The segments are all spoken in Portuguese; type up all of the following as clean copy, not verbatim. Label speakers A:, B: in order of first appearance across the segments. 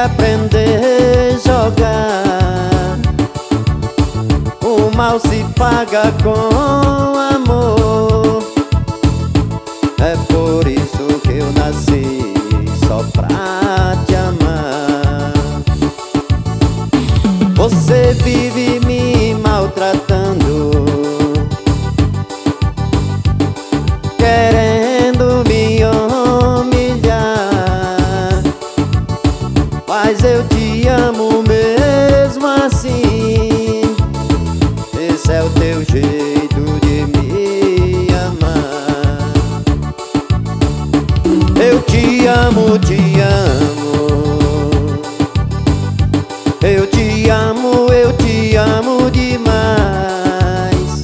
A: aprender a jogar. O mal se paga com amor. É por isso que eu nasci, só pra te amar. Você vive me maltratando, querendo me humilhar, mas eu te amo mesmo assim. Esse é o teu jeito de me amar. Eu te amo, te amo. Eu te amo, eu te amo demais.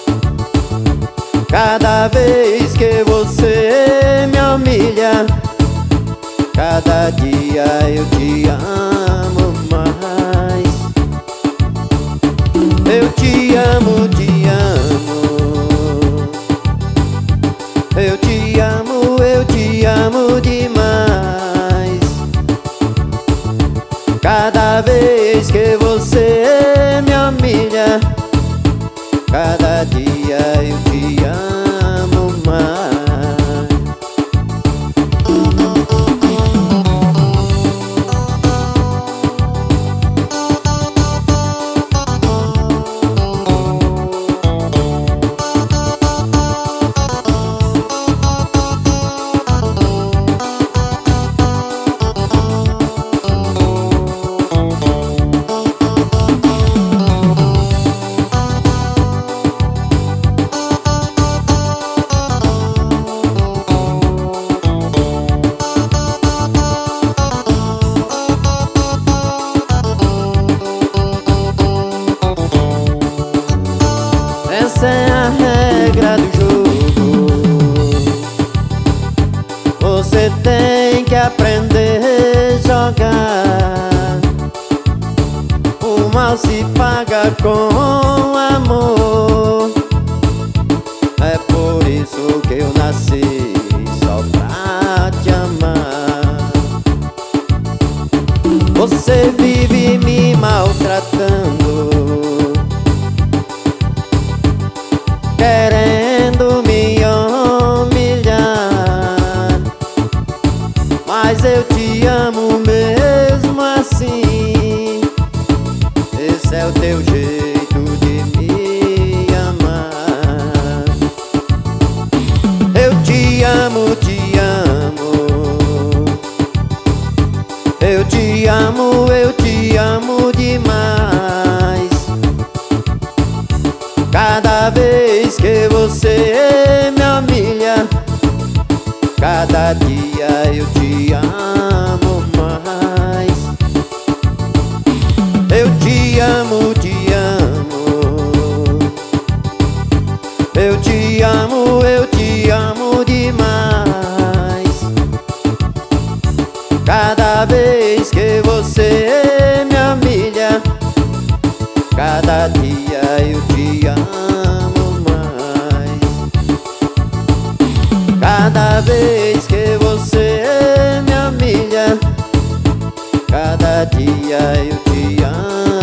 A: Cada vez que você me humilha, cada dia eu te amo mais. Eu te amo, te amo. Eu te amo demais. Cada vez que você me humilha, cada dia eu te amo mais. Essa é a regra do jogo. Você tem que aprender a jogar. O mal se paga com amor. É por isso que eu nasci, só pra te amar. Você vive me maltratando, querendo me humilhar, mas eu te amo mesmo assim. Esse é o teu jeito de me amar. Eu te amo, te amo. Eu te amo demais. Cada vez que você me humilha, cada dia eu te amo mais. Eu te amo, te amo. Eu te amo demais. Cada vez que você me humilha, cada dia eu te amo mais. Cada vez que você me humilha, cada dia eu te amo.